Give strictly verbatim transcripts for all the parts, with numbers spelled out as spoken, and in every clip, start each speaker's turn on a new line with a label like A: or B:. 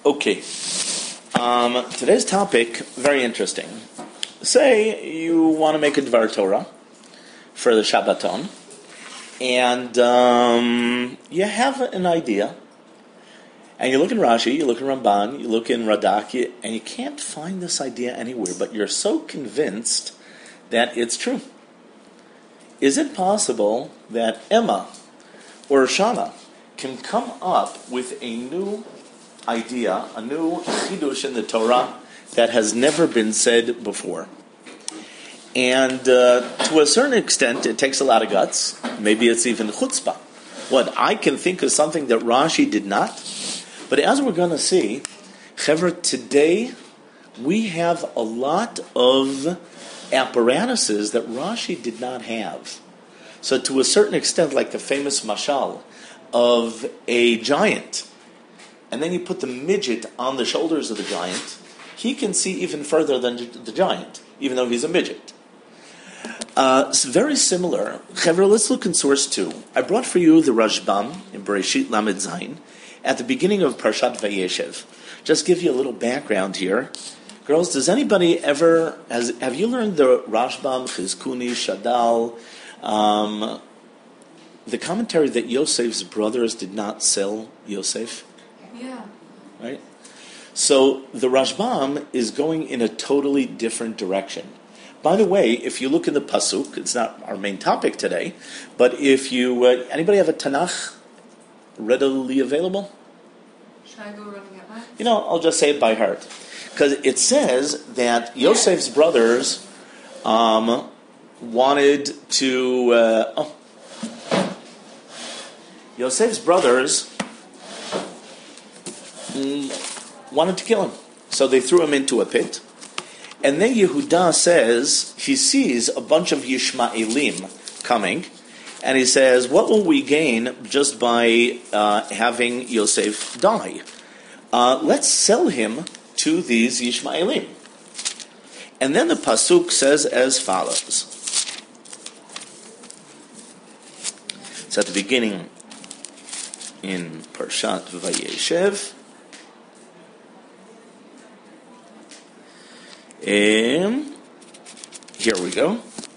A: Okay. Um, today's topic, very interesting. Say you want to make a Dvar Torah for the Shabbaton, and um, you have an idea, and you look in Rashi, you look in Ramban, you look in Radak, you, and you can't find this idea anywhere, but you're so convinced that it's true. Is it possible that Emma or Shana can come up with a new idea, a new chidush in the Torah that has never been said before? And uh, to a certain extent, it takes a lot of guts. Maybe it's even chutzpah. What, I can think of something that Rashi did not? But as we're going to see, Chevra, today we have a lot of apparatuses that Rashi did not have. So to a certain extent, like the famous mashal of a giant, and then you put the midget on the shoulders of the giant, he can see even further than the giant, even though he's a midget. Uh, it's very similar. Chevra, let's look in source two. I brought for you the Rashbam in Bereshit Lamed Zayin at the beginning of Parshat Vayeshev. Just give you a little background here. Girls, does anybody ever, has, have you learned the Rashbam, Chizkuni, Shadal, um, the commentary that Yosef's brothers did not sell Yosef?
B: Yeah.
A: Right? So the Rashbam is going in a totally different direction. By the way, if you look in the Pasuk, it's not our main topic today, but if you, uh, anybody have a Tanakh readily available?
B: Should I go running it back?
A: You know, I'll just say it by heart. Because it says that Yosef's brothers um, wanted to... Uh, oh. Yosef's brothers mm, wanted to kill him. So they threw him into a pit. And then Yehuda says, he sees a bunch of Yishmaelim coming, and he says, what will we gain just by uh, having Yosef die? Uh, let's sell him to these Yishmaelim. And then the Pasuk says as follows. It's at the beginning in Parshat Vayeshev. Um, here we go.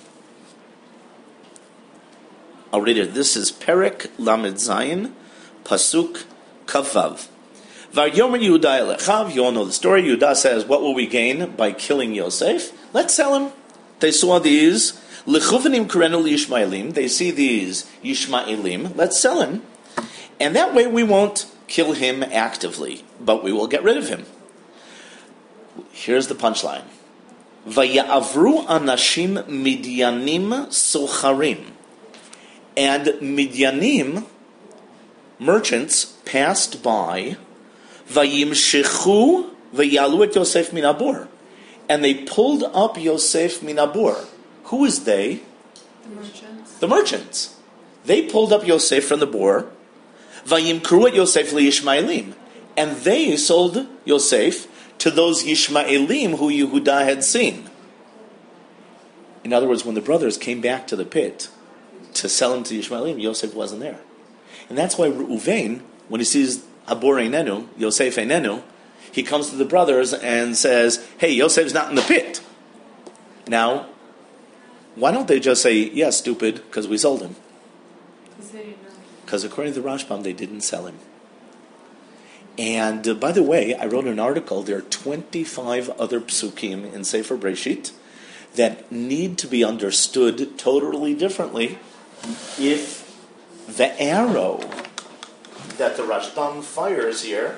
A: I'll read it. This is Perek Lamed Zayin, Pasuk Kavav. Varyomer Yehuda elechav. You all know the story. Yehuda says, "What will we gain by killing Yosef? Let's sell him." They saw these lechuvenim karenu liyishmaelim. They see these Yishmaelim. Let's sell him, and that way we won't kill him actively, but we will get rid of him. Here's the punchline. Vayavru anashim midyanim socharim. And Midyanim, merchants, passed by, Vayimshechu vayalu et Yosef minabur. And they pulled up Yosef minabur. Who is they?
B: The merchants.
A: The merchants. They pulled up Yosef from the bor. Vayimkru et Yosef liyishmaelim. And they sold Yosef to those Yishmaelim who Yehuda had seen. In other words, when the brothers came back to the pit to sell him to Yishmaelim, Yosef wasn't there. And that's why Reuven, when he sees Habor Einenu, Yosef Einenu, he comes to the brothers and says, hey, Yosef's not in the pit. Now, why don't they just say, yeah, stupid, because we sold him?
B: Because they didn't know.
A: Because according to the Rashbam, they didn't sell him. And uh, by the way, I wrote an article. There are twenty-five other psukim in Sefer Breshit that need to be understood totally differently if the arrow that the Rashbam fires here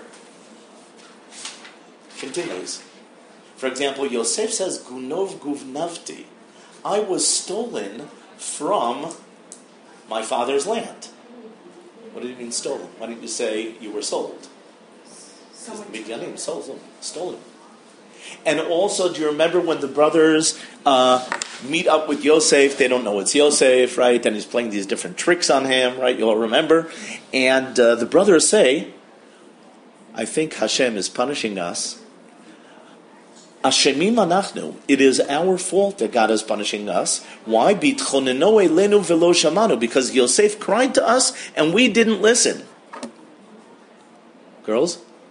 A: continues. For example, Yosef says, Gunov guvnavti. I was stolen from my father's land. What do you mean stolen? Why didn't you say you were sold? Midyanim sold him, stole him. And also, do you remember when the brothers uh, meet up with Yosef? They don't know it's Yosef, right? And he's playing these different tricks on him, right? You'll remember. And uh, the brothers say, I think Hashem is punishing us. Ashemim anachnu. It is our fault that God is punishing us. Why? Bitchoneno elenu velo shamanu. Because Yosef cried to us and we didn't listen. Girls?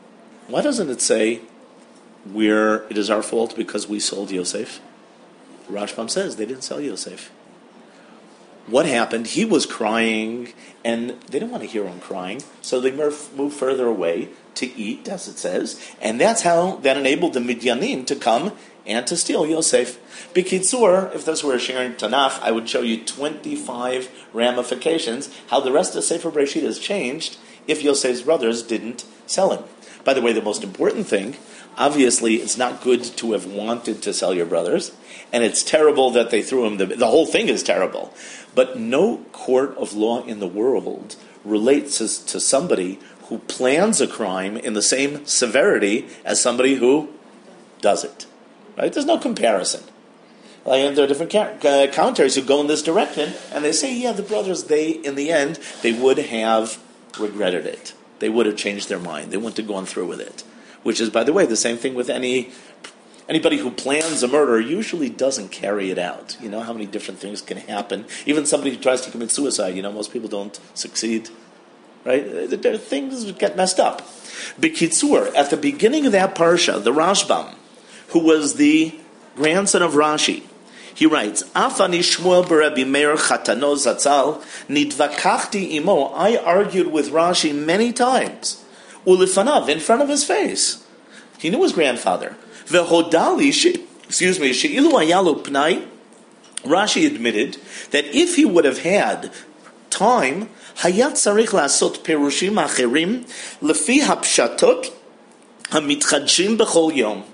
A: Why doesn't it say we're, it is our fault because we sold Yosef? Rashbam says they didn't sell Yosef. What happened? He was crying, and they didn't want to hear him crying, so they moved further away to eat, as it says, and that's how that enabled the Midyanim to come and to steal Yosef. B'kitzur, if this were sharing Tanakh, I would show you twenty-five ramifications how the rest of Sefer Bereshit has changed if Yosef's brothers didn't sell him. By the way, the most important thing, obviously, it's not good to have wanted to sell your brothers, and it's terrible that they threw him. The, the whole thing is terrible. But no court of law in the world relates to, to somebody who plans a crime in the same severity as somebody who does it. Right? There's no comparison. Like, and there are different uh, commentaries who go in this direction, and they say, yeah, the brothers, they, in the end, they would have regretted it. They would have changed their mind. They wouldn't have gone through with it. Which is, by the way, the same thing with any anybody who plans a murder usually doesn't carry it out. You know how many different things can happen. Even somebody who tries to commit suicide, you know, most people don't succeed. Right? There, things get messed up. B'kitzur, at the beginning of that parsha, the Rashbam, who was the grandson of Rashi, he writes, Afani Shmuel b'Rebbi Meir Chatano Zatzal, nidvakachti imo, I argued with Rashi many times, ulifanav, in front of his face. He knew his grandfather. Vehodali, excuse me, she'ilu ayalu pnai, Rashi admitted that if he would have had time, hayat tzarich lasot perushim acherim, lefi hapshatot hamitchadshim bechol yom.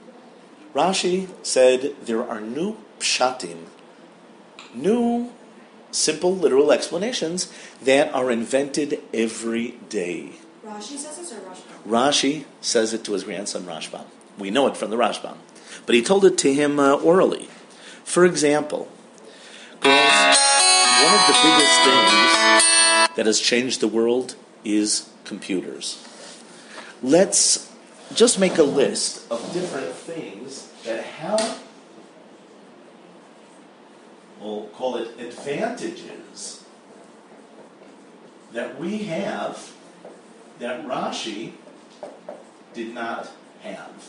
A: Rashi said there are new pshatim, new simple literal explanations that are invented every day.
C: Rashi says this or Rashbam?
A: Rashi says it to his grandson Rashbam. We know it from the Rashbam. But he told it to him uh, orally. For example, girls, one of the biggest things that has changed the world is computers. Let's just make a list of different things that have, we'll call it advantages, that we have that Rashi did not have.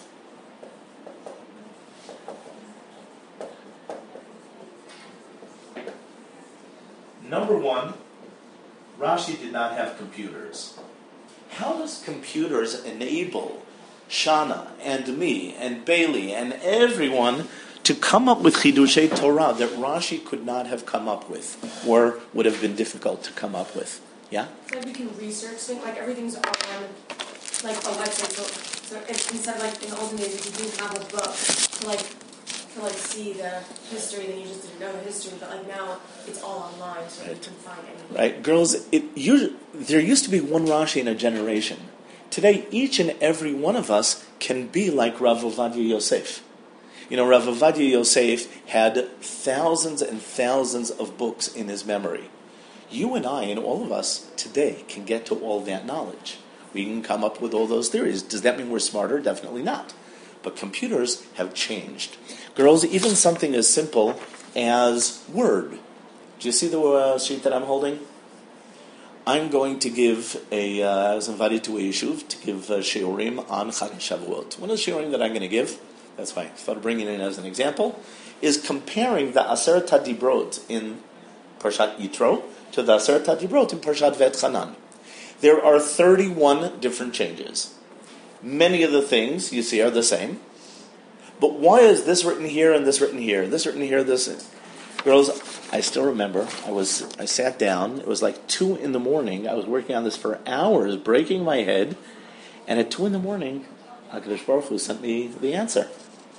A: Number one, Rashi did not have computers. How does computers enable Shana and me and Bailey and everyone to come up with Chidushei Torah that Rashi could not have come up with or would have been difficult to come up with? Yeah?
C: Like we can research things, like everything's on like a website, so, so if, instead of like in the olden days if you didn't have a book to like to like see the history, then you just didn't know the history, but like now it's all online, so right. You can find anything.
A: Right, girls, it usually, there used to be one Rashi in a generation. Today, each and every one of us can be like Rav Ovadia Yosef. You know, Rav Ovadia Yosef had thousands and thousands of books in his memory. You and I and all of us today can get to all that knowledge. We can come up with all those theories. Does that mean we're smarter? Definitely not. But computers have changed. Girls, even something as simple as Word. Do you see the uh, sheet that I'm holding? I'm going to give a, uh, I was invited to a yeshuv to give uh, shiurim on Chag Shavuot. One of the shiurim that I'm going to give, that's why I thought of bringing it in as an example, is comparing the Aseret HaDibrot in Parshat Yitro to the Aseret HaDibrot in Parshat V'etchanan. There are thirty-one different changes. Many of the things you see are the same. But why is this written here and this written here, this written here, this? Girls, I still remember, I was I sat down, it was like two in the morning, I was working on this for hours, breaking my head, and at two in the morning, HaKadosh Baruch Hu sent me the answer.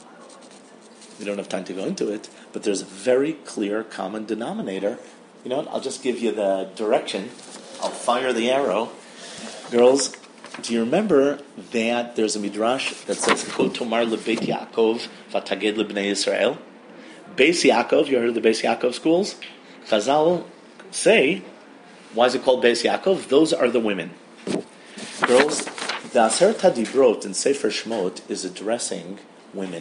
A: We don't have time to go into it, but there's a very clear common denominator. You know what, I'll just give you the direction. I'll fire the arrow. Girls, do you remember that there's a midrash that says, Ko tomar lebeit Yaakov vataged lebnei Yisrael? Beis Yaakov, you heard of the Beis Yaakov schools? Chazal say, why is it called Beis Yaakov? Those are the women. Girls, the Aseret HaDibrot in Sefer Shmot is addressing women.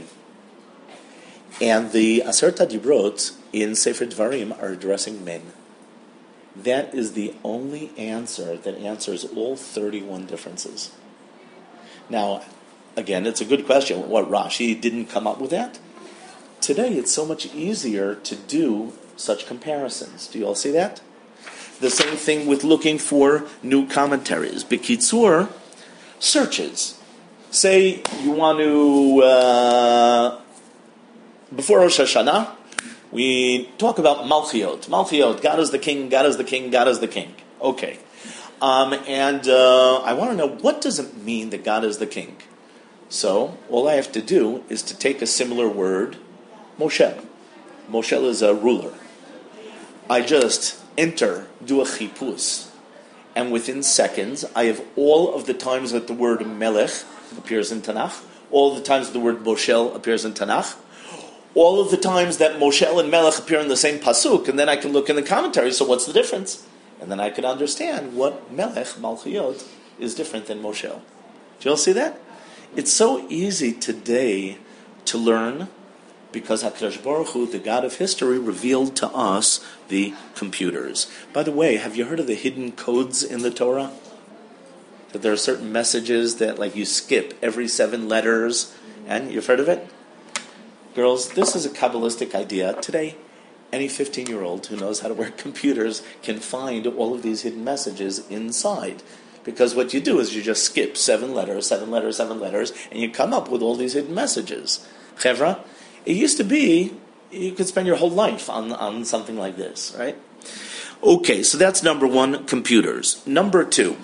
A: And the Aseret HaDibrot in Sefer Dvarim are addressing men. That is the only answer that answers all thirty-one differences. Now, again, it's a good question. What, Rashi didn't come up with that? Today, it's so much easier to do such comparisons. Do you all see that? The same thing with looking for new commentaries. B'kitzur, searches. Say you want to, uh, before Rosh Hashanah, we talk about Malchiot. Malchiot, God is the king, God is the king, God is the king. Okay. Um, and uh, I want to know, what does it mean that God is the king? So, all I have to do is to take a similar word, Moshel. Moshel is a ruler. I just enter, do a chipus, and within seconds, I have all of the times that the word Melech appears in Tanakh, all the times that the word Moshel appears in Tanakh, all of the times that Moshel and Melech appear in the same pasuk, and then I can look in the commentary, so what's the difference? And then I can understand what Melech, Malchiot, is different than Moshel. Do you all see that? It's so easy today to learn because HaKadosh Baruch Hu, the God of history, revealed to us the computers. By the way, have you heard of the hidden codes in the Torah? That there are certain messages that, like, you skip every seven letters, and you've heard of it? Girls, this is a Kabbalistic idea. Today, any fifteen-year-old who knows how to work computers can find all of these hidden messages inside. Because what you do is you just skip seven letters, seven letters, seven letters, and you come up with all these hidden messages. Chevra, it used to be, you could spend your whole life on, on something like this, right? Okay, so that's number one, computers. Number two,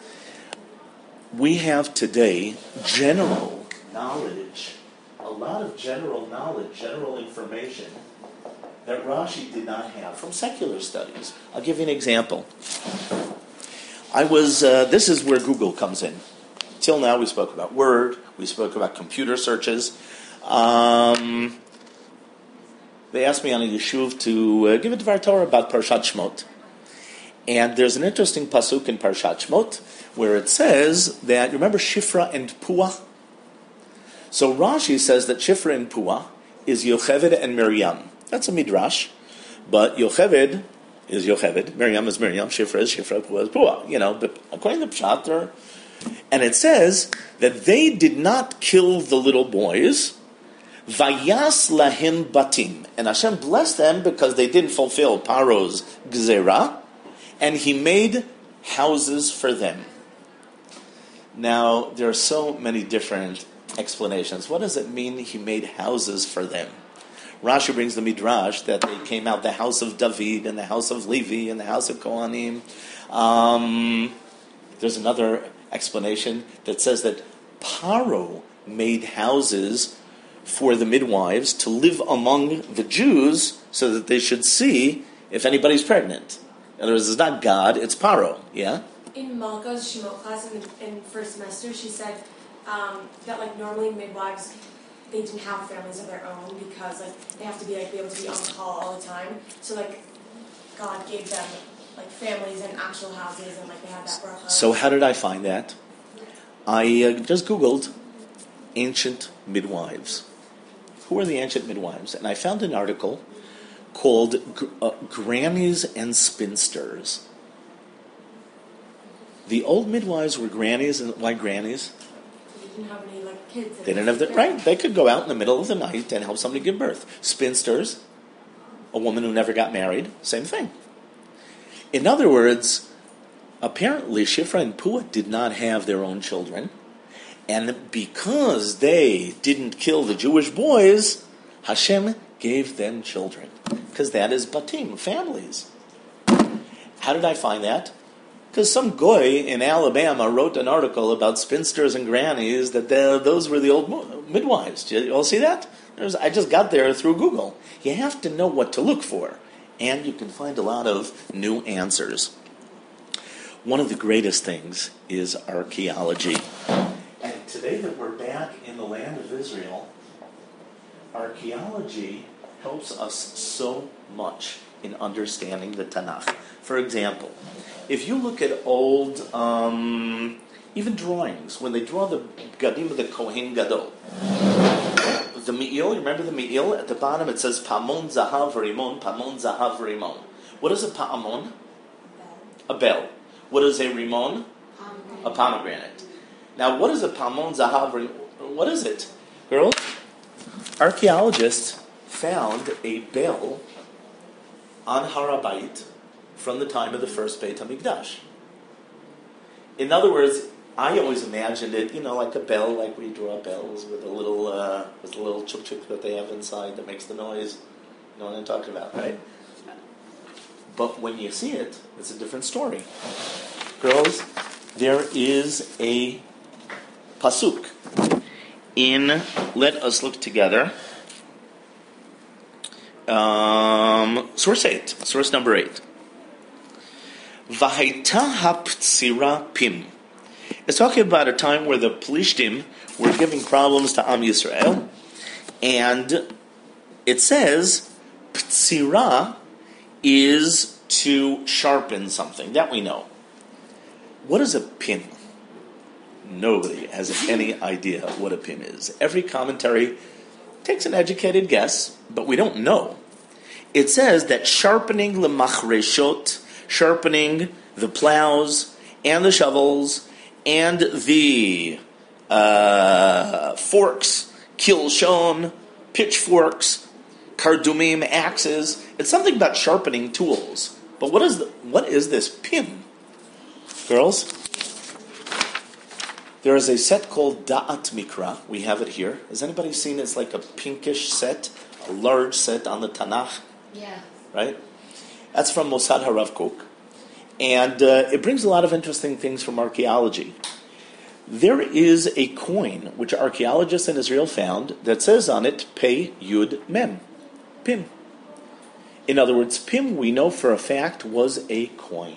A: we have today general knowledge, a lot of general knowledge, general information that Rashi did not have from secular studies. I'll give you an example. I was, uh, this is where Google comes in. Till now we spoke about Word, we spoke about computer searches. Um, they asked me on a yeshuv to uh, give a Dvar Torah about Parshat Shmot. And there's an interesting pasuk in Parshat Shmot where it says that, remember Shifra and Puah? So Rashi says that Shifra and Puah is Yocheved and Miriam. That's a midrash, but Yocheved is Yocheved, Miriam is Miriam, Shifra is Shifra, Puah is Puah. You know, but according to Pshat, they're... And it says that they did not kill the little boys, Vayas lahim batim, and Hashem blessed them because they didn't fulfill Paro's gzera, and He made houses for them. Now, there are so many different explanations. What does it mean He made houses for them? Rashi brings the midrash that they came out the house of David and the house of Levi and the house of Kohanim. Um, there's another explanation that says that Paro made houses for the midwives to live among the Jews so that they should see if anybody's pregnant. In other words, it's not God, it's Paro, yeah?
C: In Malka's Shemot class in, the, in first semester, she said um, that, like, normally midwives, they didn't have families of their own because, like, they have to be, like, be able to be on call all the time. So, like, God gave them, like, families and actual houses, and, like, they had that bracha.
A: So how did I find that? I uh, just Googled ancient midwives. Who are the ancient midwives? And I found an article called uh, Grannies and Spinsters. The old midwives were grannies, and why grannies?
C: They didn't have any, like, kids.
A: They didn't have the, right, they could go out in the middle of the night and help somebody give birth. Spinsters, a woman who never got married, same thing. In other words, apparently Shifra and Puah did not have their own children, and because they didn't kill the Jewish boys, Hashem gave them children. Because that is batim, families. How did I find that? Because some goy in Alabama wrote an article about spinsters and grannies, that those were the old midwives. Do you all see that? There's, I just got there through Google. You have to know what to look for, and you can find a lot of new answers. One of the greatest things is archaeology. And today that we're back in the land of Israel, archaeology helps us so much in understanding the Tanakh. For example, if you look at old, um, even drawings, when they draw the Gadim of the Kohen Gadol, the Mi'il, remember the Mi'il? At the bottom it says Pamon Zahav Rimon, Pamon Zahav Rimon. What is a Pa'amon? A bell. What is a Rimon? A pomegranate. Now, what is a Palmon Zahav? What is it? Girls, archaeologists found a bell on Har HaBayit from the time of the first Beit HaMikdash. In other words, I always imagined it, you know, like a bell, like we draw bells with a little, uh, with a little chuk chuk that they have inside that makes the noise. You know what I'm talking about, right? But when you see it, it's a different story. Girls, there is a pasuk in, let us look together, um, source eight, source number eight. Vahaita haptzira pim. It's talking about a time where the Plishtim were giving problems to Am Yisrael, and it says ptzira is to sharpen something. That we know. What is a pim? Nobody has any idea what a pim is. Every commentary takes an educated guess, but we don't know. It says that sharpening lemachreshot, sharpening the plows and the shovels and the uh, forks, kilshon, pitchforks, kardumim, axes. It's something about sharpening tools. But what is the, what is this pim? Girls, there is a set called Da'at Mikra. We have it here. Has anybody seen it? It's like a pinkish set, a large set on the Tanakh.
C: Yeah.
A: Right? That's from Mossad HaRav Kook. And uh, it brings a lot of interesting things from archaeology. There is a coin which archaeologists in Israel found that says on it, Pei Yud Mem. Pim. In other words, Pim, we know for a fact, was a coin.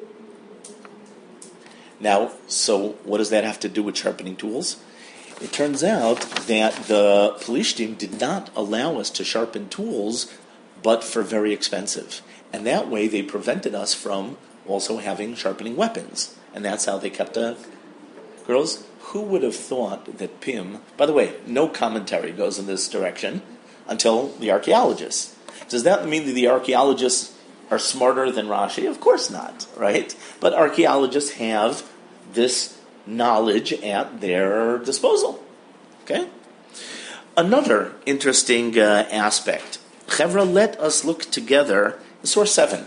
A: Now, so what does that have to do with sharpening tools? It turns out that the Plishtim did not allow us to sharpen tools, but for very expensive. And that way they prevented us from also having sharpening weapons. And that's how they kept a... Girls, who would have thought that Pim... By the way, no commentary goes in this direction until the archaeologists. Does that mean that the archaeologists are smarter than Rashi? Of course not, right? But archaeologists have this knowledge at their disposal. Okay? Another interesting uh, aspect. Chevra, let us look together. Source seven.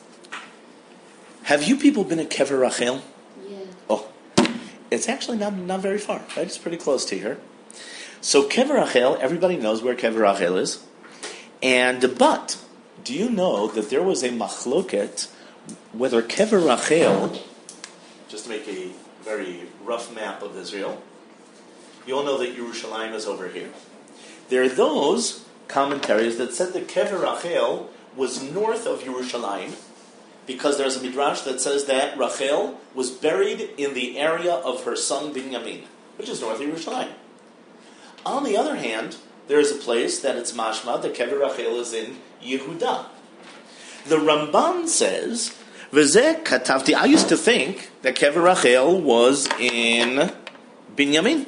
A: Have you people been at Kever Rachel?
C: Yeah.
A: Oh, it's actually not, not very far, right? It's pretty close to here. So Kever Rachel, everybody knows where Kever Rachel is. And, but, do you know that there was a machloket whether Kever Rachel, just to make a very rough map of Israel, you all know that Yerushalayim is over here. There are those commentaries that said that Kever Rachel was north of Yerushalayim, because there's a midrash that says that Rachel was buried in the area of her son Binyamin, which is north of Yerushalayim. On the other hand, there is a place that it's mashma, that Kever Rachel is in Yehuda. The Ramban says, V'zeh katavti, I used to think that Kever Rachel was in Binyamin.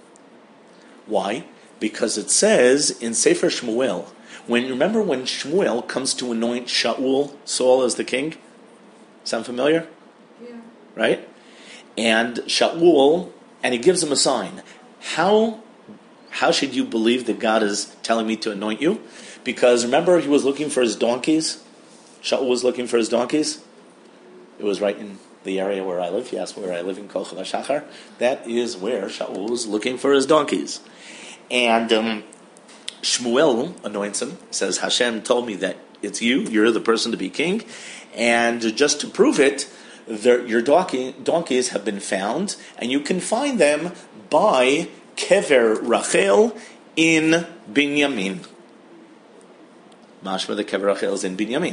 A: Why? Because it says in Sefer Shmuel, when remember when Shmuel comes to anoint Shaul, Saul as the king? Sound familiar?
B: Yeah.
A: Right? And Shaul, and he gives him a sign. How how should you believe that God is telling me to anoint you? Because remember he was looking for his donkeys? Shaul was looking for his donkeys? It was right in the area where I live. You asked where I live in Kol Shachar. That is where Shaul was looking for his donkeys. And um, Shmuel anoints him, says, Hashem told me that it's you, you're the person to be king, and just to prove it, the, your donkey, donkeys have been found, and you can find them by Kever Rachel in Binyamin. Mashma, the Kever Rachel is in Binyamin.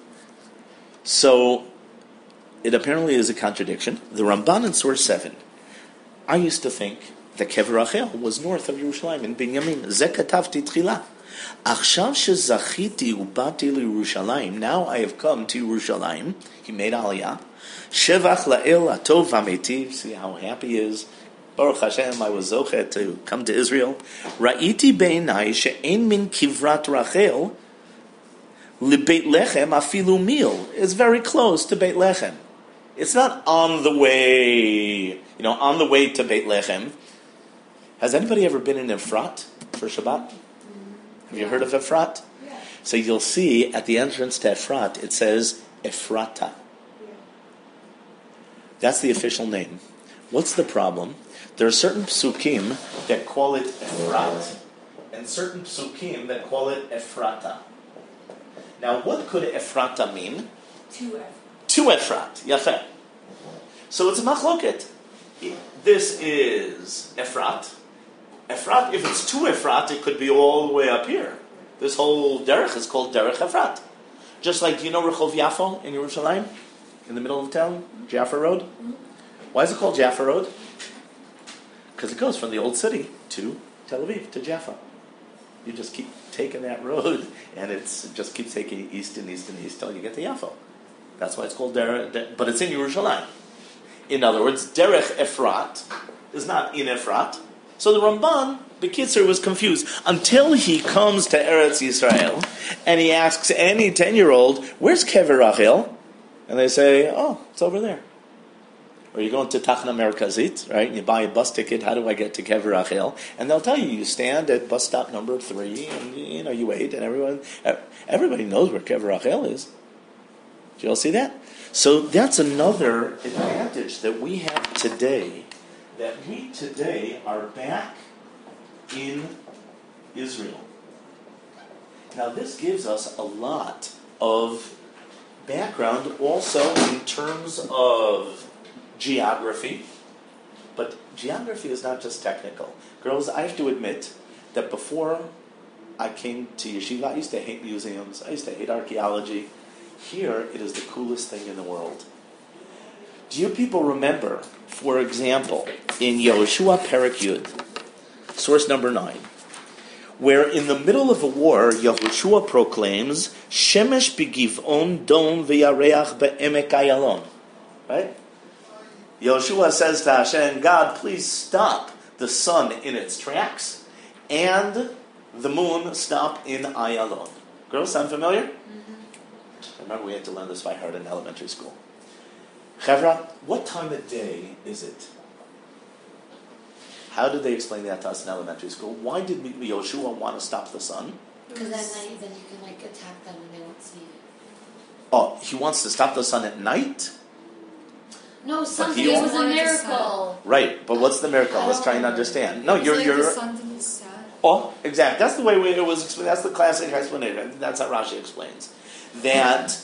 A: So, it apparently is a contradiction. The Ramban in source seven, I used to think that Kever Rachel was north of Yerushalayim in Binyamin. Ze katavti tchila. Achshav shezachiti ubati liYerushalayim. Now I have come to Yerushalayim. He made aliyah. Shevach la'el atov v'ametiv. See how happy he is. Baruch Hashem, I was zochet to come to Israel. Ra'iti beinai she'en min kivrat Rachel libeit lechem afilu mil. It's very close to Beit Lechem. It's not on the way, you know, on the way to Beit Lechem. Has anybody ever been in Efrat for Shabbat? Have you heard of Efrat?
C: Yeah.
A: So you'll see at the entrance to Efrat, it says Ephrata.
C: Yeah.
A: That's the official name. What's the problem? There are certain psukim that call it Efrat, and certain psukim that call it Ephrata. Now, what could Ephrata mean?
C: Two F.
A: To Efrat, Yafeh. So it's a machloket. This is Efrat. Efrat, if it's to Efrat, it could be all the way up here. This whole derech is called Derech Efrat. Just like, do you know Rehov Yafo in Yerushalayim? In the middle of town? Jaffa Road? Mm-hmm. Why is it called Jaffa Road? Because it goes from the old city to Tel Aviv, to Jaffa. You just keep taking that road, and it's, it just keeps taking east and east and east till you get to Yafo. That's why it's called Derech, De- but it's in Yerushalayim. In other words, Derech Efrat is not in Efrat. So the Ramban, Bekitzer, was confused until he comes to Eretz Yisrael and he asks any ten-year-old, where's Kever Rachel? And they say, oh, it's over there. Or you go into Tachna Merkazit, right, and you buy a bus ticket, how do I get to Kever Rachel? And they'll tell you, you stand at bus stop number three, and you know, you wait, and everyone, everybody knows where Kever Rachel is. Did you all see that? So that's another advantage that we have today, that we today are back in Israel. Now this gives us a lot of background also in terms of geography, but geography is not just technical. Girls, I have to admit that before I came to yeshiva, I used to hate museums, I used to hate archaeology. Here, it is the coolest thing in the world. Do you people remember, for example, in Yehoshua Perek Yud, source number nine, where in the middle of a war, Yehoshua proclaims, Shemesh b'giv'on dom v'yareach be'emek ayalon. Right? Yehoshua says to Hashem, God, please stop the sun in its tracks, and the moon stop in Ayalon. Girls, sound familiar? Mm-hmm. Remember, we had to learn this by heart in elementary school. Chevra, what time of day is it? How did they explain that to us in elementary school? Why did Yehoshua want to stop the sun?
D: Because at night, then you can like attack them and they won't see you.
A: Oh, he wants to stop the sun at night?
D: No, something.
A: he
D: It was a
B: wanted to
D: miracle.
A: Right, but what's the miracle? Let's try and understand. No,
B: It's
A: you're
B: like
A: you're.
B: the sun didn't set.
A: Oh, exactly. That's the way we, it was explained. That's the classic explanation. That's how Rashi explains. That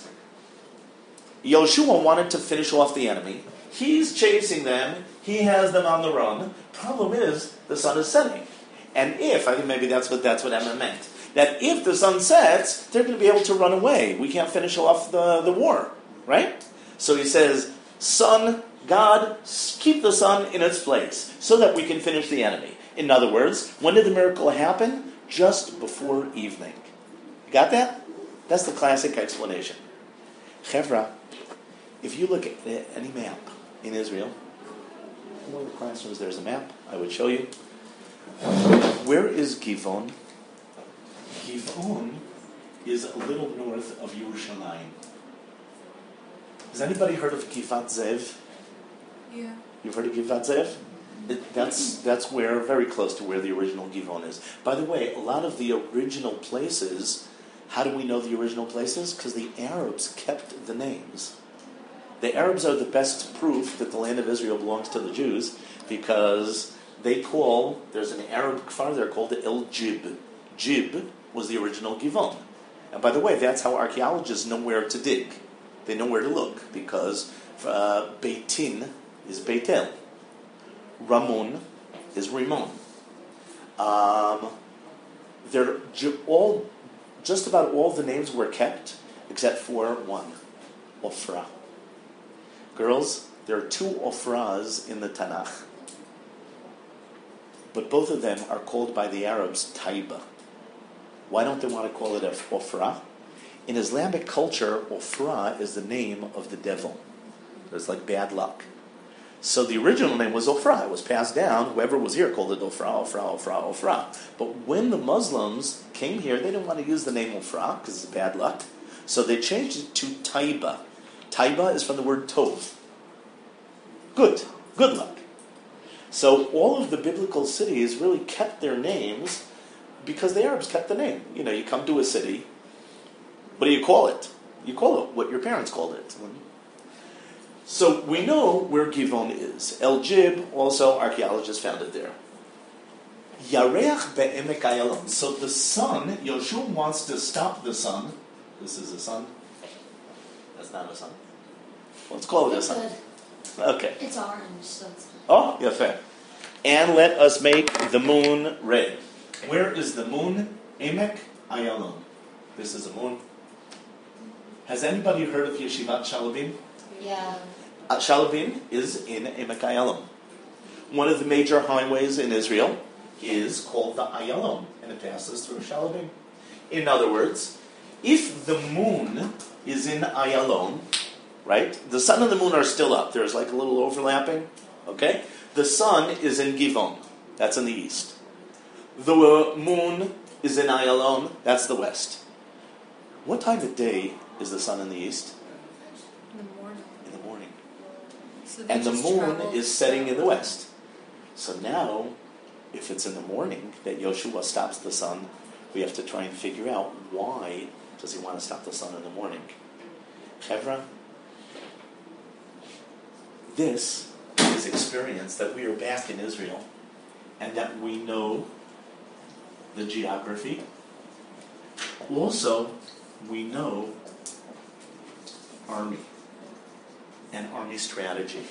A: Yehoshua wanted to finish off the enemy. He's chasing them. He has them on the run. Problem is, the sun is setting. And if, I think maybe that's what that's what Emma meant, that if the sun sets, they're going to be able to run away. We can't finish off the, the war. Right? So he says, sun, God, keep the sun in its place so that we can finish the enemy. In other words, when did the miracle happen? Just before evening. You got that? That's the classic explanation. Chevra, if you look at any map in Israel, in one of the classrooms there's a map, I would show you. Where is Givon? Givon is a little north of Yerushalayim. Has anybody heard of Givat Zev?
B: Yeah.
A: You've heard of Givat Zev? It, that's that's where, very close to where the original Givon is. By the way, a lot of the original places, how do we know the original places? Because the Arabs kept the names. The Arabs are the best proof that the land of Israel belongs to the Jews, because they call, there's an Arab kfar there called El Jib. Jib was the original Givon. And by the way, that's how archaeologists know where to dig. They know where to look, because uh, Beitin is Beitel. Ramon is Rimon. Um, they're all, just about all the names were kept, except for one, Ofra. Girls, there are two Ofras in the Tanakh, but both of them are called by the Arabs Taiba. Why don't they want to call it Ofra? In Islamic culture, Ofra is the name of the devil. It's like bad luck. So the original name was Ofra. It was passed down. Whoever was here called it Ofra, Ofra, Ofra, Ofra. But when the Muslims came here, they didn't want to use the name Ofra because it's bad luck. So they changed it to Taiba. Taiba is from the word Tov. good, good luck. So all of the biblical cities really kept their names because the Arabs kept the name. You know, you come to a city, what do you call it? You call it what your parents called it. So we know where Givon is. El Jib, also archaeologists found it there. Yareach be'emek Ayalon. So the sun, Yoshua wants to stop the sun. This is a sun. That's not a sun. Let's call it a sun. Okay.
D: It's orange, so it's fine.
A: Oh, yeah, fair. And let us make the moon red. Where is the moon? Emek Ayalon. This is a moon. Has anybody heard of Yeshivat Shalabim?
D: Yeah.
A: Uh, Shalabim is in Emek Ayalon. One of the major highways in Israel is called the Ayalon, and it passes through Shalabim. In other words, if the moon is in Ayalon, right? The sun and the moon are still up. There's like a little overlapping, okay? The sun is in Givon. That's in the east. The moon is in Ayalon. That's the west. What time of day is the sun in the east?
B: In the morning.
A: In the morning.
B: So they
A: And the
B: just
A: moon
B: travel
A: is setting in the
B: south.
A: west. So now, if it's in the morning that Yoshua stops the sun, we have to try and figure out why does he want to stop the sun in the morning. Chevra, this is experience that we are back in Israel and that we know the geography. Also, we know army and army strategy.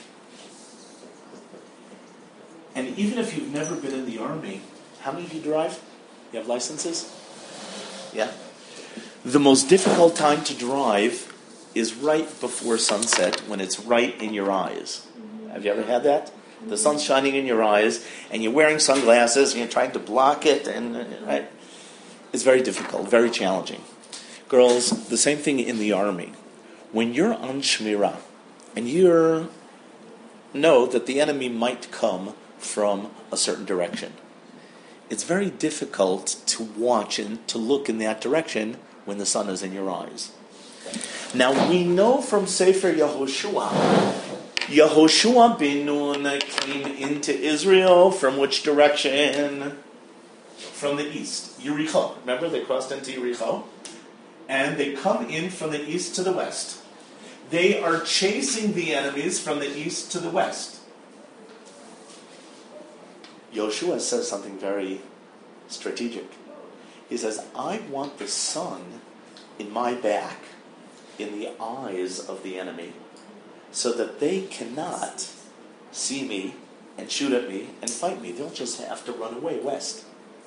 A: And even if you've never been in the army, how many of you drive? You have licenses? Yeah? The most difficult time to drive is right before sunset when it's right in your eyes. Have you ever had that? The sun's shining in your eyes and you're wearing sunglasses and you're trying to block it, and right? It's very difficult, very challenging. Girls, the same thing in the army. When you're on Shmirah and you know that the enemy might come from a certain direction, it's very difficult to watch and to look in that direction when the sun is in your eyes. Now we know from Sefer Yehoshua, Yehoshua ben Nun came into Israel from which direction? From the east. Yericho. Remember, they crossed into Yericho? And they come in from the east to the west. They are chasing the enemies from the east to the west. Yoshua says something very strategic. He says, I want the sun in my back, in the eyes of the enemy, so that they cannot see me and shoot at me and fight me. They'll just have to run away west.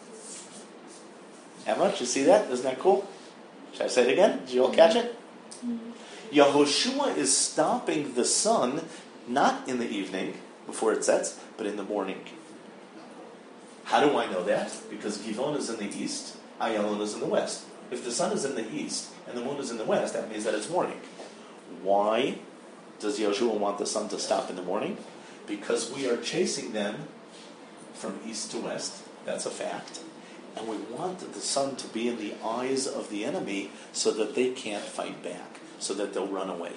A: How much? You see that? Isn't that cool? Should I say it again? Did you all catch it? Mm-hmm. Yehoshua is stopping the sun, not in the evening, before it sets, but in the morning. How do I know that? Because Givon is in the east, Ayalon is in the west. If the sun is in the east and the moon is in the west, that means that it's morning. Why does Yoshua want the sun to stop in the morning? Because we are chasing them from east to west. That's a fact. And we want the sun to be in the eyes of the enemy so that they can't fight back, so that they'll run away.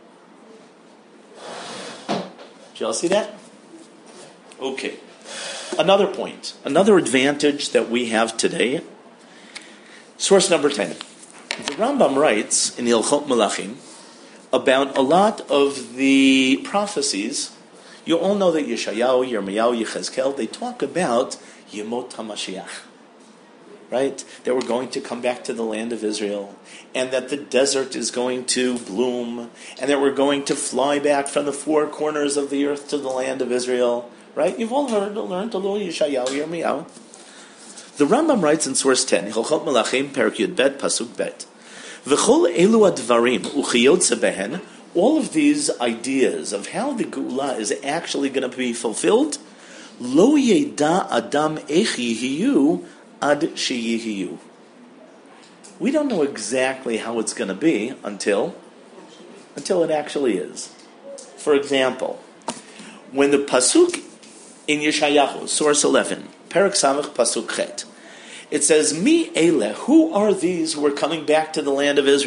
A: Did you all see that? Okay. Another point, another advantage that we have today. Source number ten. The Rambam writes in Hilchot Melachim about a lot of the prophecies. You all know that Yeshayahu, Yirmiyahu, Yechezkel, they talk about Yemot HaMashiach. Right? That we're going to come back to the land of Israel, and that the desert is going to bloom, and that we're going to fly back from the four corners of the earth to the land of Israel. Right? You've all heard, learned a little Yeshayahu, Yirmiyahu. The Rambam writes in source ten, Hilchot Melachim, Perek Yud Bet, Pasuk Bet, V'chol elu advarim uchiyotze behen, all of these ideas of how the Geula is actually going to be fulfilled, lo yeda adam ech yihiyu ad sheyihiyu. We don't know exactly how it's going to be until, until it actually is. For example, when the Pasuk in Yeshayahu, source eleven, Perek Samach Pasuk Chet, it says, Mi ele, who are these who are coming back to the land of Israel?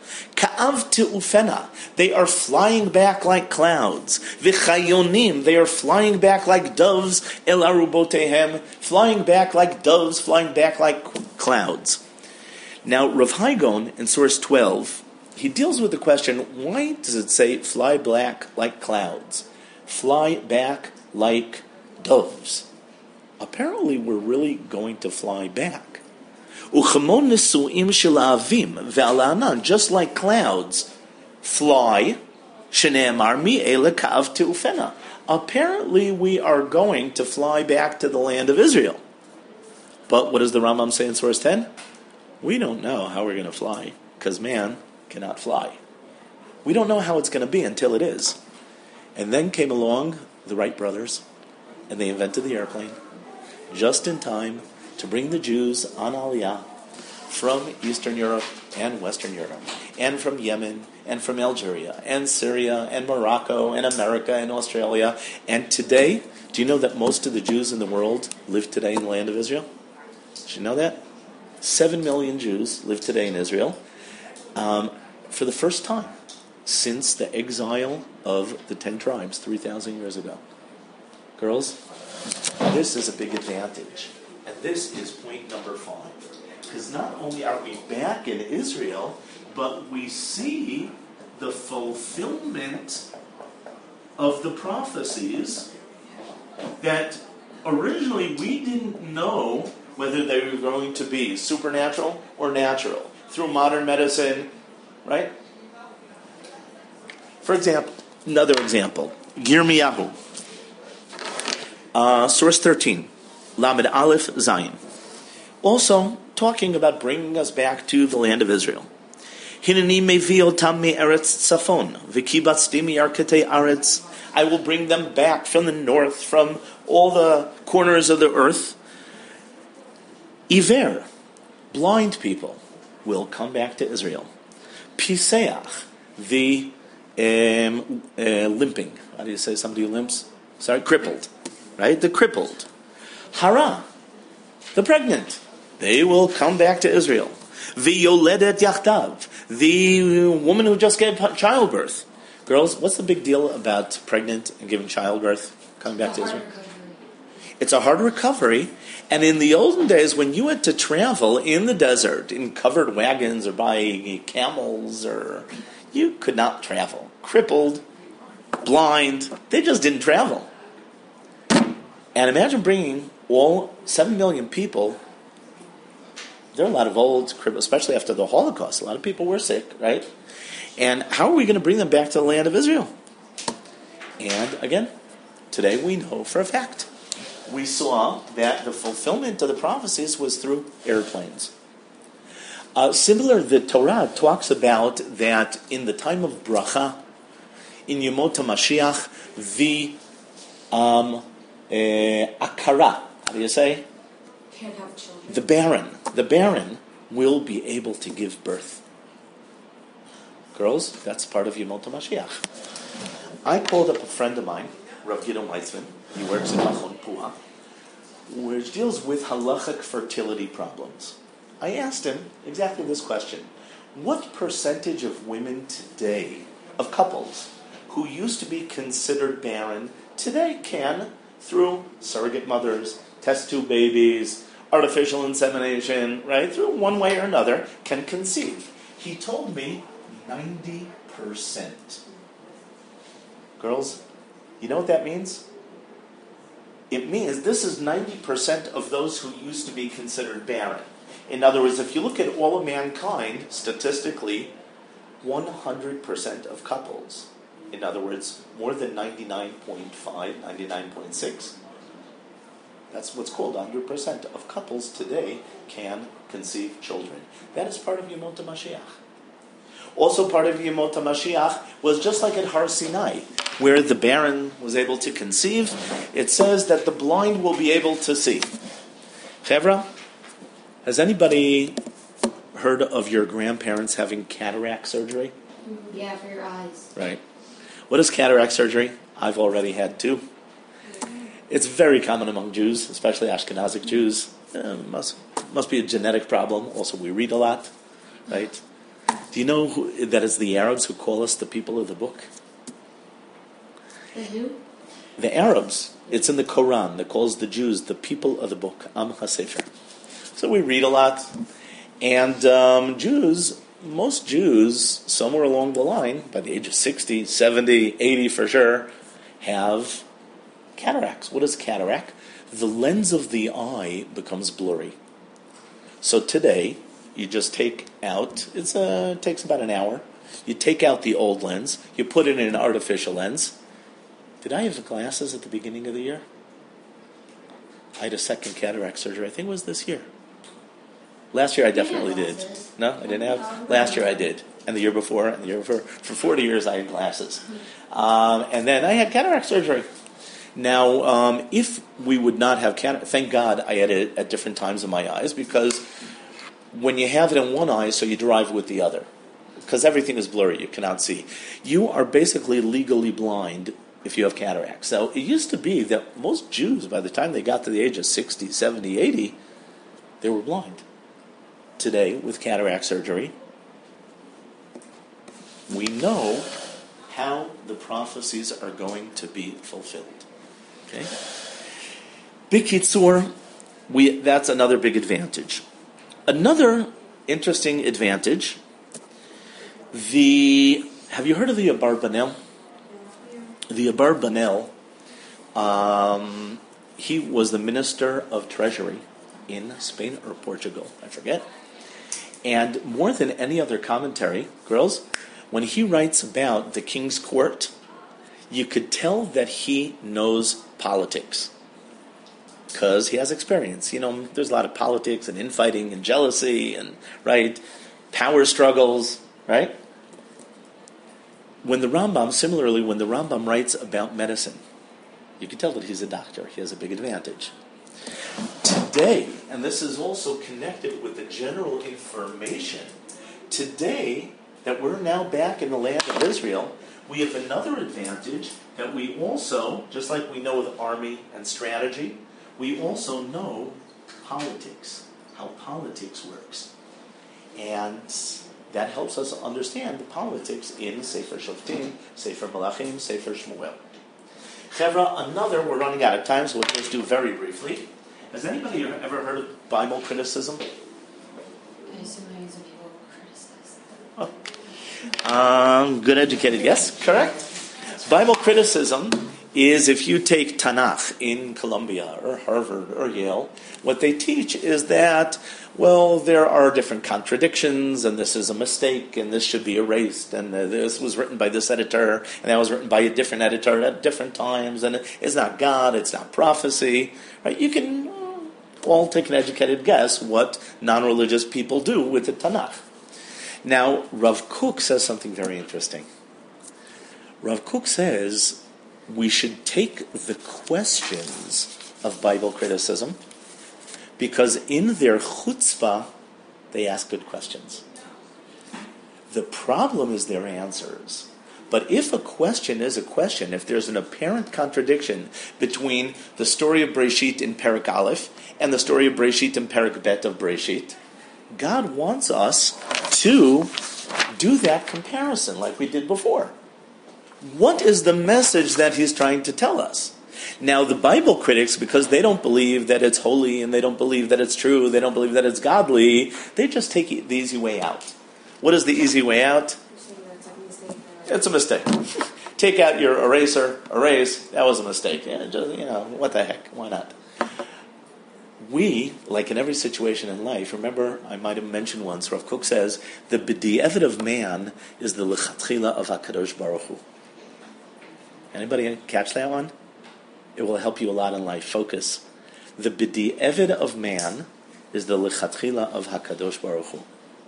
A: Ka'av te'ufena, they are flying back like clouds. V'chayonim, they are flying back like doves. El arubotehem, flying back like doves, flying back like clouds. Now, Rav Haigon, in source twelve, he deals with the question, why does it say fly back like clouds? Fly back like doves. Apparently, we're really going to fly back. Uchamon nesuim shel avim ve'alanan, just like clouds fly. Shene'emar mi'ele ka'av te'ufena. Apparently, we are going to fly back to the land of Israel. But what does the Rambam say in source ten? We don't know how we're going to fly, because man cannot fly. We don't know how it's going to be until it is. And then came along the Wright brothers, and they invented the airplane, just in time to bring the Jews on Aliyah from Eastern Europe and Western Europe, and from Yemen, and from Algeria, and Syria, and Morocco, and America, and Australia. And today, do you know that most of the Jews in the world live today in the land of Israel? Did you know that? Seven million Jews live today in Israel. Um, for the first time since the exile of the ten tribes three thousand years ago. Girls, this is a big advantage. And this is point number five. Because not only are we back in Israel, but we see the fulfillment of the prophecies that originally we didn't know whether they were going to be supernatural or natural through modern medicine, right? For example, another example, Yirmiyahu, uh, source thirteen, Lamed Aleph Zayin. Also talking about bringing us back to the land of Israel. Hineni mevi otam me'eretz tzafon, v'kibatzti mi'arketei aretz. I will bring them back from the north, from all the corners of the earth. Iver, blind people, will come back to Israel. Piseach, the um, uh, limping. How do you say somebody who limps? Sorry, crippled. Right? The crippled. Hara, the pregnant. They will come back to Israel. V'yoledet yachtav, the woman who just gave childbirth. Girls, what's the big deal about pregnant and giving childbirth coming back to Israel? It's a hard recovery. And in the olden days, when you had to travel in the desert in covered wagons or by camels, or you could not travel. Crippled, blind, they just didn't travel. And imagine bringing all seven million people. There are a lot of old, especially after the Holocaust. A lot of people were sick, right? And how are we going to bring them back to the land of Israel? And again, today we know for a fact. We saw that the fulfillment of the prophecies was through airplanes. Uh, similar, the Torah talks about that in the time of bracha, in Yemot HaMashiach, the um, uh, akara, how do you say?
C: Can't have children.
A: The barren. The barren will be able to give birth. Girls, that's part of Yemot HaMashiach. I called up a friend of mine, Rav Gideon Weitzman. He works in Machon Puah, which deals with halachic fertility problems. I asked him exactly this question. What percentage of women today, of couples, who used to be considered barren, today can, through surrogate mothers, test tube babies, artificial insemination, right, through one way or another, can conceive? He told me ninety percent. Girls, you know what that means? It means this is ninety percent of those who used to be considered barren. In other words, if you look at all of mankind, statistically, one hundred percent of couples, in other words, more than ninety-nine point five, ninety-nine point six, that's what's called one hundred percent of couples today can conceive children. That is part of Yemot HaMashiach. Also part of Yemot HaMashiach was just like at Har Sinai, where the barren was able to conceive. It says that the blind will be able to see. Chevra, has anybody heard of your grandparents having cataract surgery?
D: Yeah, for your eyes.
A: Right. What is cataract surgery? I've already had two. It's very common among Jews, especially Ashkenazic Jews. Uh, must must be a genetic problem. Also, we read a lot, right? Do you know who, that it's the Arabs who call us the people of the book?
D: The who?
A: The Arabs. It's in the Quran that calls the Jews the people of the book, Am HaSefer. So we read a lot. And um, Jews, most Jews, somewhere along the line, by the age of sixty, seventy, eighty for sure, have cataracts. What is cataract? The lens of the eye becomes blurry. So today, you just take out, it's a, it takes about an hour, you take out the old lens, you put it in an artificial lens. Did I have glasses at the beginning of the year? I had a second cataract surgery, I think it was this year. Last year I definitely did. No, I didn't have? Last year I did. And the year before, and the year before. For forty years I had glasses. Um, and then I had cataract surgery. Now, um, if we would not have cataract, thank God I had it at different times in my eyes, because when you have it in one eye, so you drive with the other. Because everything is blurry, you cannot see. You are basically legally blind if you have cataracts. Now, it used to be that most Jews, by the time they got to the age of sixty, seventy, eighty, they were blind. Today, with cataract surgery, we know how the prophecies are going to be fulfilled. Okay? Bikitzur, we that's another big advantage. Another interesting advantage, the have you heard of the Abarbanel? The Abarbanel, um, he was the Minister of Treasury in Spain or Portugal, I forget. And more than any other commentary, girls, when he writes about the king's court, you could tell that he knows politics. Because he has experience. You know, there's a lot of politics and infighting and jealousy and, right, power struggles, right? When the Rambam, similarly, when the Rambam writes about medicine, you can tell that he's a doctor. He has a big advantage. Today, and this is also connected with the general information, today that we're now back in the land of Israel, we have another advantage that we also, just like we know with army and strategy, we also know politics, how politics works. And that helps us understand the politics in Sefer Shoftim, Sefer Malachim, Sefer Shmuel. Chevra, another, we're running out of time, so we'll just do very briefly. Has anybody ever heard of Bible criticism?
D: I assume I use people criticize.
A: Oh. Um, good educated, yes, correct. Bible criticism is if you take Tanakh in Columbia or Harvard or Yale, what they teach is that, well, there are different contradictions, and this is a mistake, and this should be erased, and this was written by this editor, and that was written by a different editor at different times, and it's not God, it's not prophecy. Right? You can all take an educated guess what non-religious people do with the Tanakh. Now, Rav Kook says something very interesting. Rav Kook says we should take the questions of Bible criticism because in their chutzpah, they ask good questions. The problem is their answers. But if a question is a question, if there's an apparent contradiction between the story of Breshit in Perek Aleph and the story of Breshit in Perek Bet of Breshit, God wants us to do that comparison like we did before. What is the message that he's trying to tell us? Now, the Bible critics, because they don't believe that it's holy and they don't believe that it's true, they don't believe that it's godly, they just take the easy way out. What is the easy way out? It's a mistake. Take out your eraser, erase, that was a mistake. Yeah, just, you know, what the heck, why not? We, like in every situation in life, remember, I might have mentioned once, Rav Kook says, the b'di'evet of man is the lechatchila of HaKadosh Baruch Hu. Anybody catch that one? It will help you a lot in life. Focus. The b'di'evet of man is the lechatchila of HaKadosh Baruch Hu.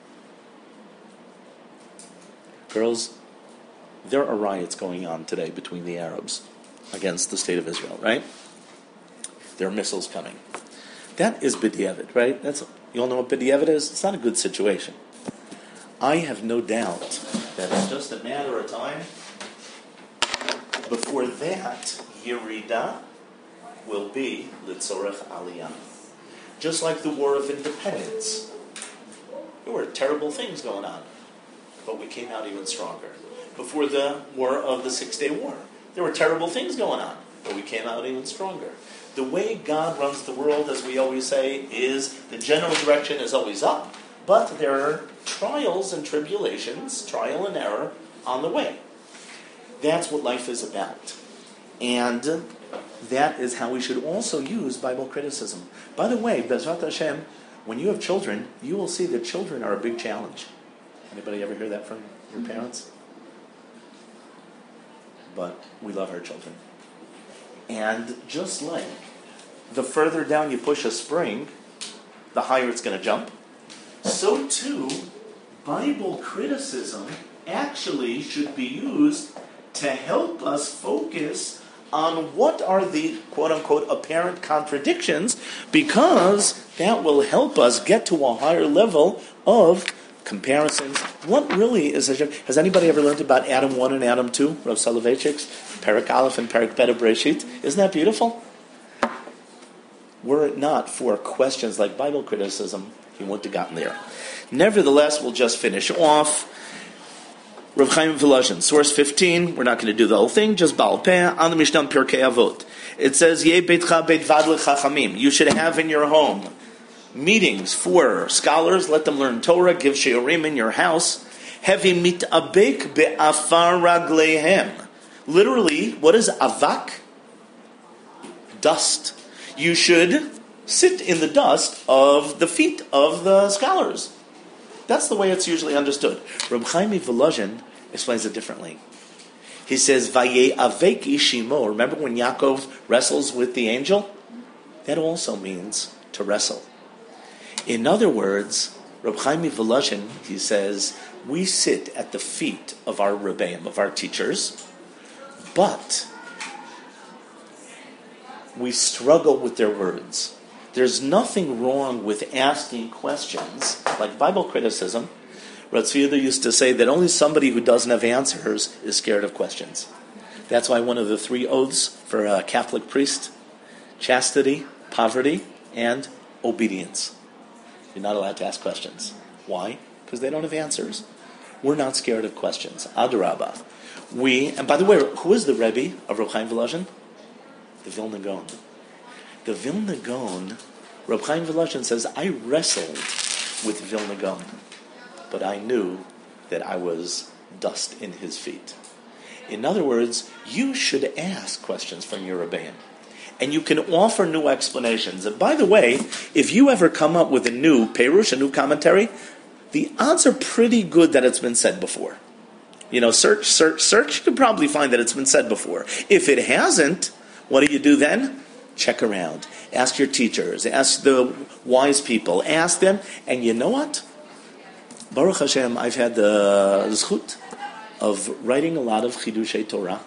A: Girls, there are riots going on today between the Arabs against the state of Israel, right? There are missiles coming. That is b'di'evet, right? That's you all know what b'di'evet is? It's not a good situation. I have no doubt that it's just a matter of time before that Yerida will be Litzorech Aliyah. Just like the War of Independence. There were terrible things going on. but we came out even stronger. Before the war of the Six-Day War, there were terrible things going on, but we came out even stronger. The way God runs the world, as we always say, is the general direction is always up, but there are trials and tribulations, trial and error, on the way. That's what life is about. And that is how we should also use Bible criticism. By the way, Bezrat Hashem, when you have children, you will see that children are a big challenge. Anybody ever hear that from your parents? But we love our children. And just like the further down you push a spring, the higher it's going to jump, so too, Bible criticism actually should be used to help us focus on what are the quote-unquote apparent contradictions, because that will help us get to a higher level of comparisons. What really is Hashem? Has anybody ever learned about Adam one and Adam two? Rav Soloveitchik's Perek Aleph and Perek Bet of Breshit. Isn't that beautiful? Were it not for questions like Bible criticism, he wouldn't have gotten there. Nevertheless, we'll just finish off. Rav Chaim Volozhin, source fifteen. We're not going to do the whole thing, just Baal Peh, on the Mishnah Pirkei Avot. It says, Yeh beitcha beit vad lechachamim. You should have in your home meetings for scholars, let them learn Torah, give shiurim in your house. Hevi mitabek be'afar ragleihem. Literally, what is avak? Dust. You should sit in the dust of the feet of the scholars. That's the way it's usually understood. Reb Chaim Volozhin explains it differently. He says, Vaye avek ishimo. Remember when Yaakov wrestles with the angel? That also means to wrestle. In other words, Reb Chaim Volozhin, he says, we sit at the feet of our rebbeim, of our teachers, but we struggle with their words. There's nothing wrong with asking questions, like Bible criticism. Rav Tzvi used to say that only somebody who doesn't have answers is scared of questions. That's why one of the three oaths for a Catholic priest, chastity, poverty, and obedience. You're not allowed to ask questions. Why? Because they don't have answers. We're not scared of questions. Adarabah. We, and by the way, who is the Rebbe of Reb Chaim Volozhin? The Vilna Gaon. The Vilna Gaon, Reb Chaim Volozhin says, I wrestled with Vilna Gaon, but I knew that I was dust in his feet. In other words, you should ask questions from your Rebbeim, and you can offer new explanations. And by the way, if you ever come up with a new Perush, a new commentary, the odds are pretty good that it's been said before. You know, search, search, search, you can probably find that it's been said before. If it hasn't, what do you do then? Check around. Ask your teachers. Ask the wise people. Ask them. And you know what? Baruch Hashem, I've had the zchut of writing a lot of Chidushei Torah.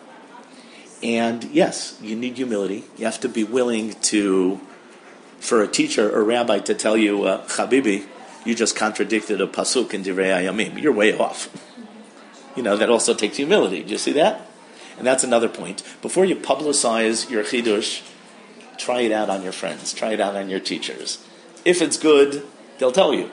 A: And yes, you need humility. You have to be willing to, for a teacher or rabbi to tell you, uh, Chabibi, you just contradicted a pasuk in Divrei Hayamim. You're way off. You know, that also takes humility. Do you see that? And that's another point. Before you publicize your chidush, try it out on your friends. Try it out on your teachers. If it's good, they'll tell you.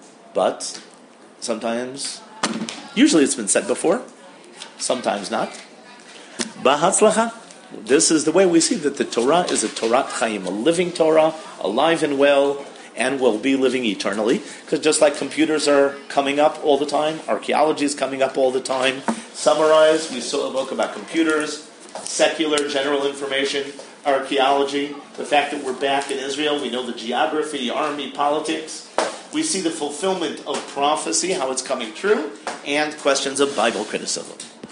A: But sometimes, usually it's been said before, sometimes not. B'hatzlacha. This is the way we see that the Torah is a Torat Chaim, a living Torah, alive and well, and will be living eternally. Because just like computers are coming up all the time, archaeology is coming up all the time. Summarize, we spoke about computers, secular general information, archaeology, the fact that we're back in Israel, we know the geography, army, politics. We see the fulfillment of prophecy, how it's coming true, and questions of Bible criticism.